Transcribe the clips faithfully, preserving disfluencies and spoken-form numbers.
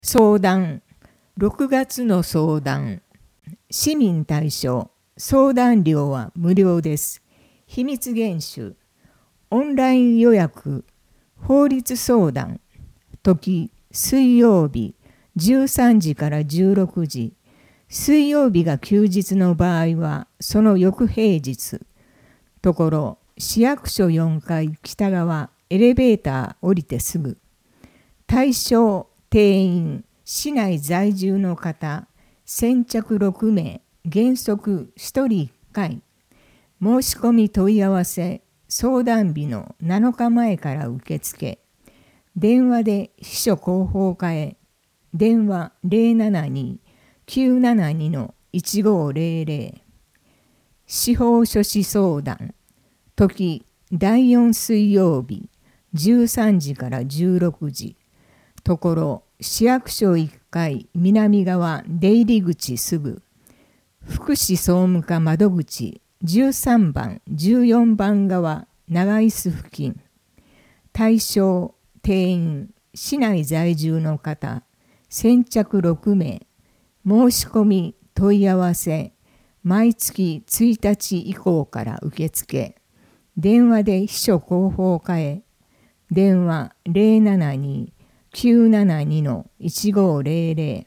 相談。ろくがつの相談。市民対象。相談料は無料です。秘密厳守。オンライン予約。法律相談。時、水曜日、じゅうさんじからじゅうろくじ。水曜日が休日の場合は、その翌平日。ところ、市役所よんかい北側、エレベーター降りてすぐ。対象、定員、市内在住の方、先着ろくめい、原則ひとりいっかい。申し込み問い合わせ、相談日のなのかまえから受付。電話で秘書広報課へ。電話 ゼロななに きゅうななに のいちごゼロゼロ。司法書士相談。時、だいよん水曜日、じゅうさんじからじゅうろくじ。ところ、市役所いっかい南側出入り口すぐ。福祉総務課窓口じゅうさんばん、じゅうよんばん側長椅子付近。対象、定員、市内在住の方、先着ろくめい。申し込み、問い合わせ、毎月ついたち以降から受付。電話で秘書広報課へ。電話 ゼロななに きゅうななに のいちごゼロゼロ。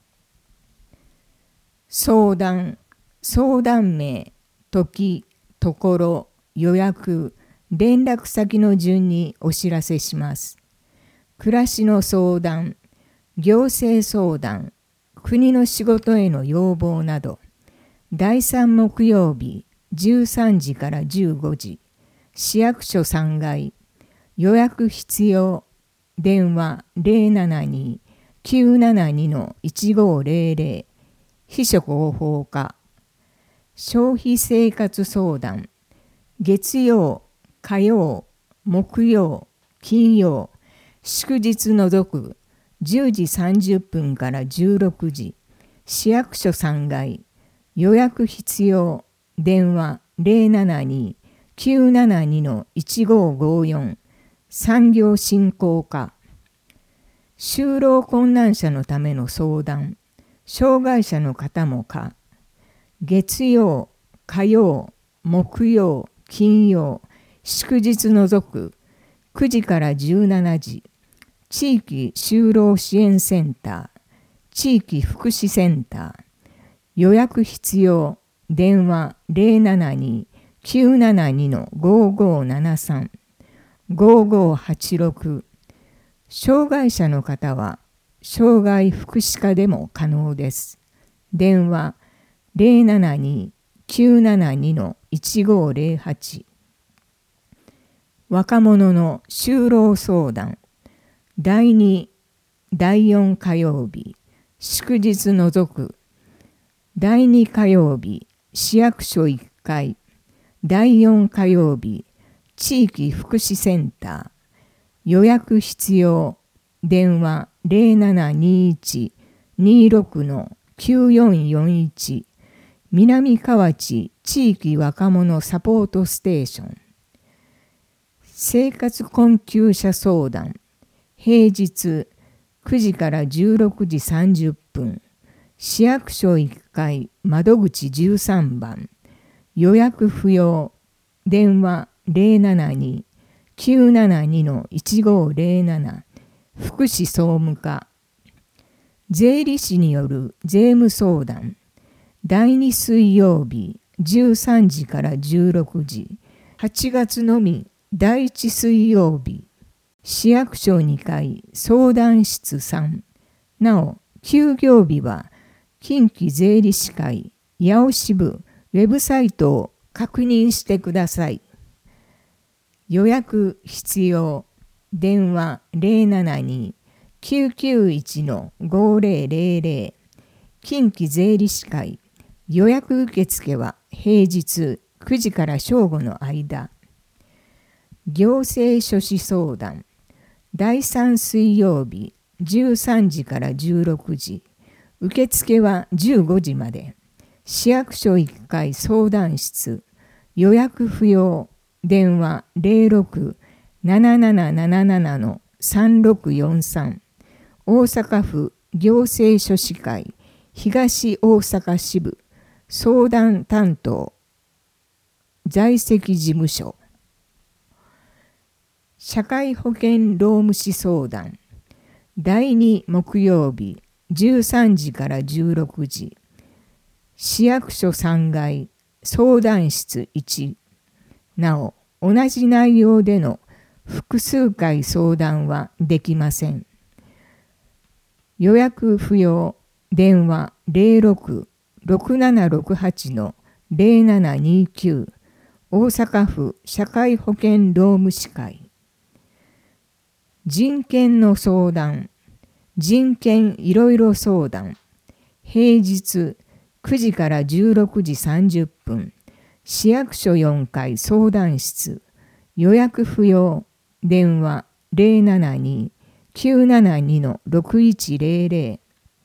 相談、相談名、時、ところ、予約、連絡先の順にお知らせします。暮らしの相談、行政相談、国の仕事への要望など、だいさん木曜日じゅうさんじからじゅうごじ、市役所さんがい、予約必要、電話 ゼロななに きゅうななに のいちごゼロゼロ。秘書広報課。消費生活相談。月曜、火曜、木曜、金曜、祝日除くじゅうじさんじゅっぷんからじゅうろくじ。市役所さんがい。予約必要。電話 ゼロななに きゅうななに のいちごごよん。産業振興課。就労困難者のための相談。障害者の方もか。月曜、火曜、木曜、金曜、祝日除くくじからじゅうしちじ。地域就労支援センター、地域福祉センター。予約必要。電話 ゼロななに きゅうななに のごごななさん。ごごはちろく。障害者の方は障害福祉課でも可能です。電話 ゼロななに きゅうななに のいちごゼロはち。若者の就労相談。だいに、だいよん火曜日、祝日除く。だいに火曜日、市役所いっかい。だいよん火曜日、地域福祉センター。予約必要。電話 ゼロななにいち にろく のきゅうよんよんいち。南河内地域若者サポートステーション。生活困窮者相談。平日くじからじゅうろくじさんじゅっぷん。市役所いっかい窓口じゅうさんばん。予約不要。電話 ゼロななに きゅうななに のいちごゼロなな。福祉総務課。税理士による税務相談。だいに水曜日じゅうさんじからじゅうろくじ。はちがつのみだいいち水曜日。市役所にかい相談室さん。なお、休業日は近畿税理士会八尾支部ウェブサイトを確認してください。予約必要。電話 ゼロななに きゅうきゅういち のごゼロゼロゼロ。近畿税理士会。予約受付は平日くじから正午の間。行政書士相談。だいさん水曜日じゅうさんじからじゅうろくじ。受付はじゅうごじまで。市役所いっかい相談室。予約不要。電話 ゼロろく ななななななな のさんろくよんさん。大阪府行政書士会東大阪支部相談担当在籍事務所社会保険労務士相談だいに木曜日じゅうさんじからじゅうろくじ市役所さんがい相談室いちなお同じ内容での複数回相談はできません。予約不要電話 ゼロろく ろくななろくはち のゼロななにきゅう大阪府社会保険労務士会人権の相談人権いろいろ相談平日くじからじゅうろくじさんじゅっぷん市役所よんかい相談室予約不要電話 ゼロななに きゅうななに のろくいちゼロゼロ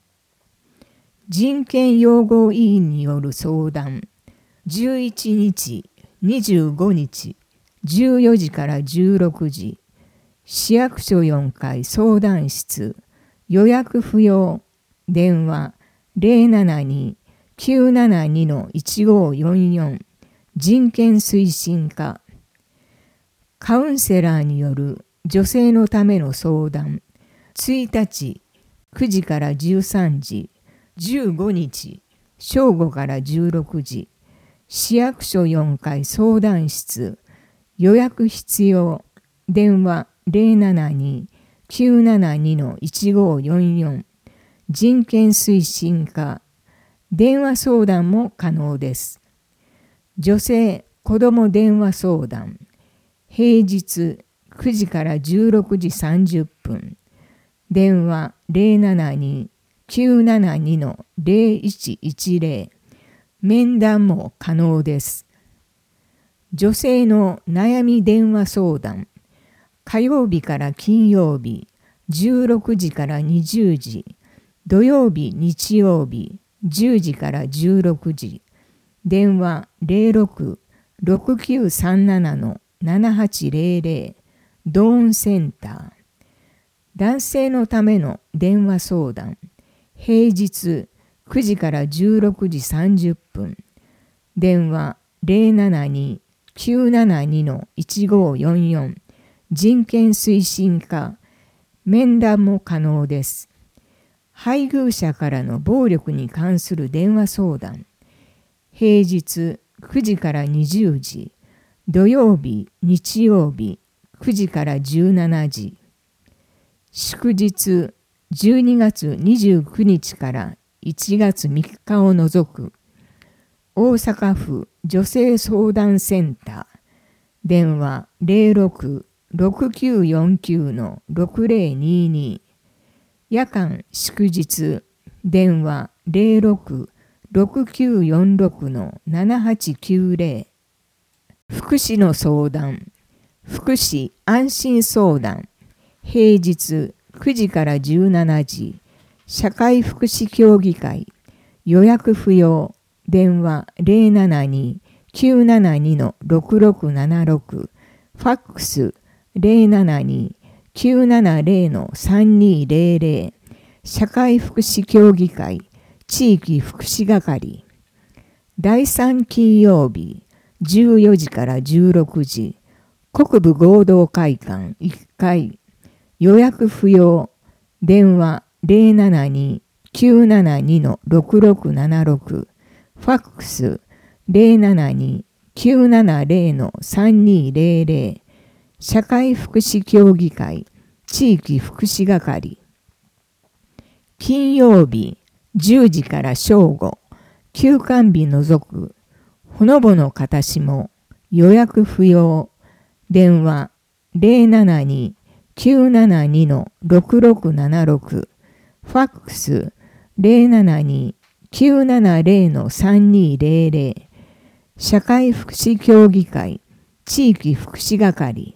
人権擁護委員による相談じゅういちにちにじゅうごにちじゅうよじからじゅうろくじ市役所よんかい相談室予約不要電話 ゼロななに きゅうななに のいちごよんよん人権推進課カウンセラーによる女性のための相談ついたちくじからじゅうさんじじゅうごにち正午からじゅうろくじ市役所よんかい相談室予約必要電話 ゼロななに きゅうななに のいちごよんよん人権推進課電話相談も可能です。女性子ども電話相談平日くじからじゅうろくじさんじゅっぷん電話 ゼロななに きゅうななに のゼロいちいちゼロ面談も可能です。女性の悩み電話相談火曜日から金曜日じゅうろくじからにじゅうじ土曜日日曜日じゅうじからじゅうろくじ電話 ゼロろく ろくきゅうさんなな のななはちゼロゼロドーンセンター男性のための電話相談平日くじからじゅうろくじさんじゅっぷん電話 ゼロななに きゅうななに のいちごよんよん人権推進課面談も可能です。配偶者からの暴力に関する電話相談平日くじからにじゅうじ土曜日日曜日くじからじゅうしちじ祝日じゅうにがつにじゅうくにちからいちがつみっかを除く大阪府女性相談センター電話 ゼロろく ろくきゅうよんきゅう のろくゼロにに夜間祝日電話 ゼロろく ろくきゅうよんろく のななはちきゅうゼロ福祉の相談福祉安心相談平日くじからじゅうしちじ社会福祉協議会予約不要電話 ゼロななに きゅうななに のろくろくななろくファックス ゼロななに きゅうななゼロ のさんにゼロゼロ社会福祉協議会地域福祉係だいさん金曜日じゅうよじからじゅうろくじ国部合同会館いっかい予約不要電話 ゼロななに きゅうななに のろくろくななろくファックス ゼロななに きゅうななゼロ のさんにゼロゼロ社会福祉協議会地域福祉係金曜日じゅうじから正午休館日除くほのぼのかたしも予約不要電話 ゼロななに きゅうななに のろくろくななろくファックス ゼロななに きゅうななゼロ のさんにゼロゼロ社会福祉協議会地域福祉係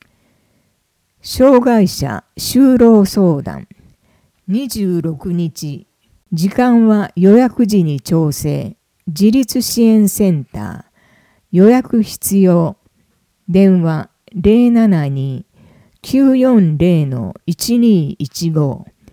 障害者就労相談にじゅうろくにち時間は予約時に調整自立支援センター予約必要電話 ゼロななに きゅうよんゼロ のいちにいちご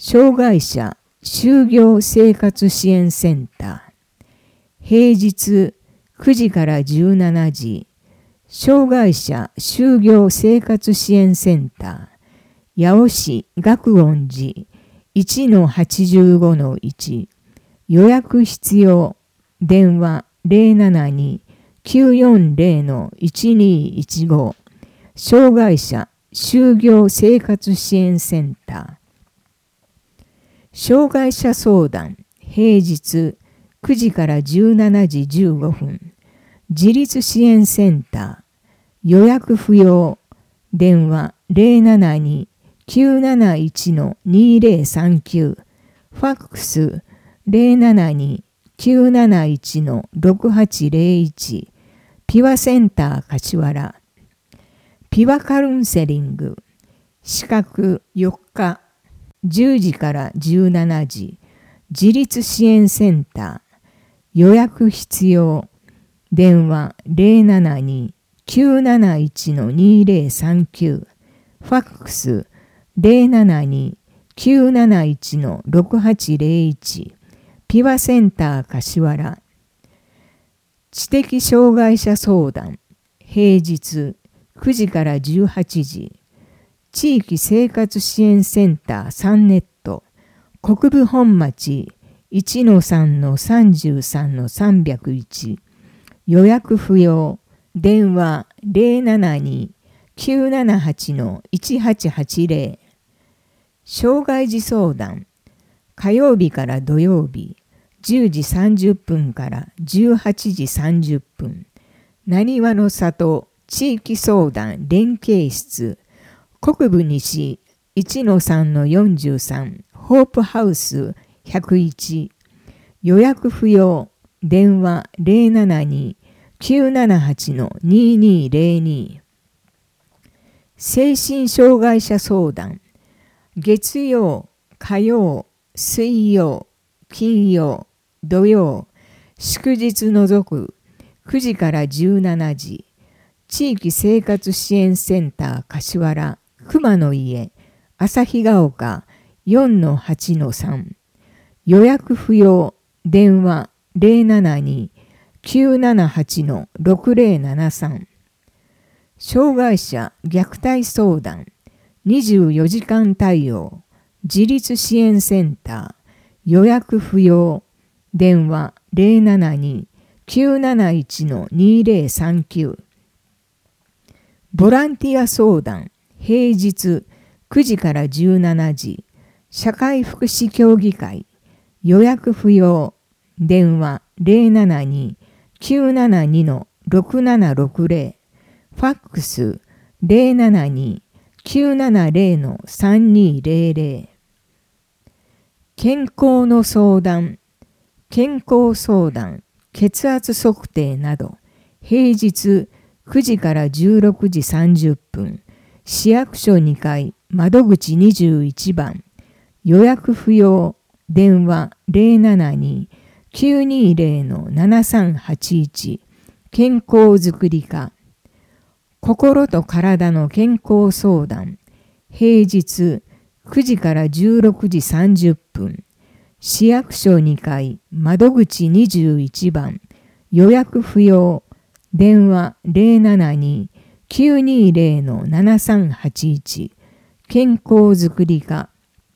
障害者就業生活支援センター、平日くじからじゅうしちじ、障害者就業生活支援センター、八尾市学音寺 いちのはちじゅうごのいち、予約必要、電話 ゼロななに きゅうよんゼロのいちにいちご、障害者就業生活支援センター、障害者相談、平日くじからじゅうしちじじゅうごふん、自立支援センター、予約不要、電話 ゼロななに きゅうなないちのにゼロさんきゅう、ファックス ゼロななに きゅうなないちのろくはちゼロいち、ピュアセンター柏原、ピュアカウンセリング、資格よっか、じゅうじからじゅうしちじ、自立支援センター、予約必要、電話 ゼロななに きゅうなないちのにゼロさんきゅう、ファックス ゼロななに きゅうなないちのろくはちゼロいち、ピュアセンター柏原、知的障害者相談、平日くじからじゅうはちじ、地域生活支援センターさんネット、国分本町 いちのさんのさんじゅうさんのさんびゃくいち、予約不要、電話 ゼロななに きゅうななはちのいちはちはちゼロ、障害児相談、火曜日から土曜日、じゅうじさんじゅっぷんからじゅうはちじさんじゅっぷん、なにわの里地域相談連携室、国分西 いちのさんのよんじゅうさん、ホープハウスひゃくいち、予約不要、電話 ゼロななに きゅうななはちのににゼロに、精神障害者相談、月曜、火曜、水曜、金曜、土曜、祝日除くくじからじゅうしちじ、地域生活支援センター柏原、熊の家、旭ヶ丘 よんのはちのさん、予約不要、電話 ゼロななに きゅうななはちのろくゼロななさん、障害者虐待相談、にじゅうよじかん対応、自立支援センター、予約不要、電話 ゼロななに きゅうなないちのにゼロさんきゅう、ボランティア相談、平日くじからじゅうしちじ、社会福祉協議会、予約不要、電話 ゼロななに きゅうななにのろくななろくゼロ、ファックス ゼロななに きゅうななゼロのさんにゼロゼロ、健康の相談、健康相談、血圧測定など、平日くじからじゅうろくじさんじゅっぷん、市役所にかい、窓口にじゅういちばん、予約不要、電話 ゼロななに きゅうにゼロのななさんはちいち、健康づくり課、心と体の健康相談、平日くじからじゅうろくじさんじゅっぷん、市役所にかい、窓口にじゅういちばん、予約不要、電話 ゼロななに きゅうにゼロのななさんはちいち、健康づくり課、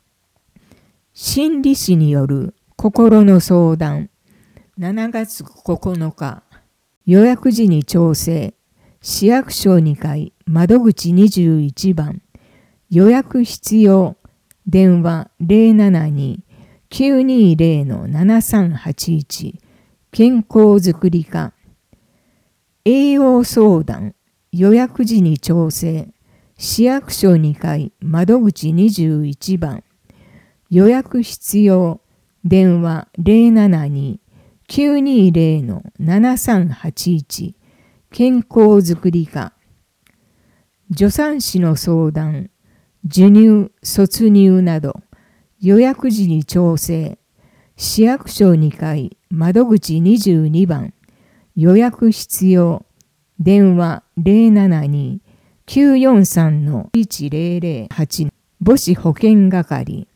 心理師による心の相談、しちがつここのか、予約時に調整、市役所にかい、窓口にじゅういちばん、予約必要、電話 ゼロななに きゅうにゼロのななさんはちいち、健康づくり課、栄養相談、予約時に調整、市役所にかい、窓口にじゅういちばん、予約必要、電話 ゼロななに きゅうにゼロのななさんはちいち、健康づくり課、助産師の相談、授乳、卒乳など、予約時に調整、市役所にかい、窓口にじゅうにばん、予約必要、電話 ゼロななに きゅうよんさんのいちゼロゼロはち、母子保健係、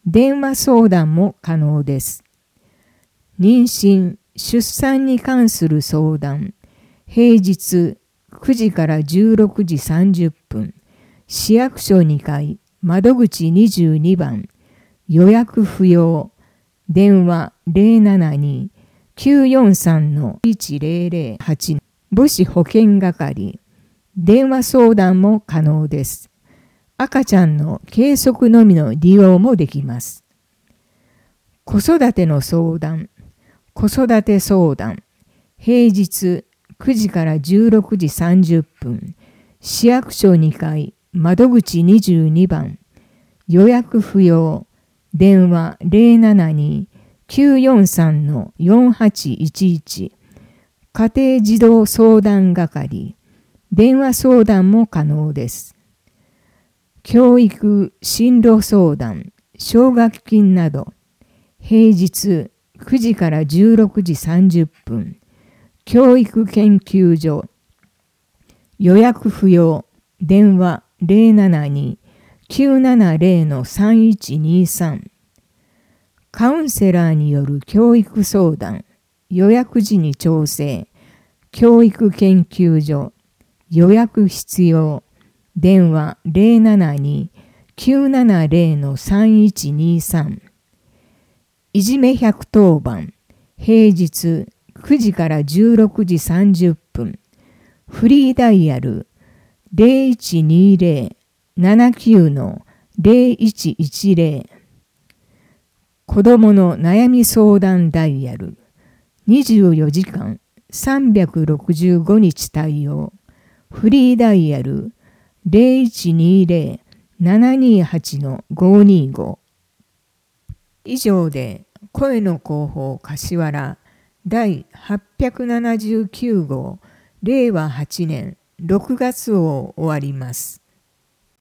電話相談も可能です。妊娠・出産に関する相談、平日くじからじゅうろくじさんじゅっぷん、市役所にかい、窓口にじゅうにばん、予約不要、電話 ゼロななに きゅうよんさん いちゼロゼロはち、母子保健係、電話相談も可能です。赤ちゃんの計測のみの利用もできます。子育ての相談、子育て相談、平日くじからじゅうろくじさんじゅっぷん、市役所にかい、窓口にじゅうにばん、予約不要、電話 ゼロななに きゅうよんさん よんはちいちいち、家庭児童相談係、電話相談も可能です。教育・進路相談、奨学金など、平日くじからじゅうろくじさんじゅっぷん、教育研究所、予約不要、電話 ゼロななに きゅうななゼロ さんいちにさん、カウンセラーによる教育相談、予約時に調整、教育研究所、予約必要、電話 ゼロななに きゅうななゼロ さんいちにさん、いじめひゃくとおばん、平日くじからじゅうろくじさんじゅっぷん、フリーダイヤル ゼロいちにゼロ ななきゅう ゼロいちいちゼロ、子どもの悩み相談ダイヤル、にじゅうよじかんさんびゃくろくじゅうごにち対応、フリーダイヤル ゼロいちにゼロ ななにはち ごにご。以上で声の広報柏原第はっぴゃくななじゅうきゅうごうれいわはちねんろくがつ号を終わります。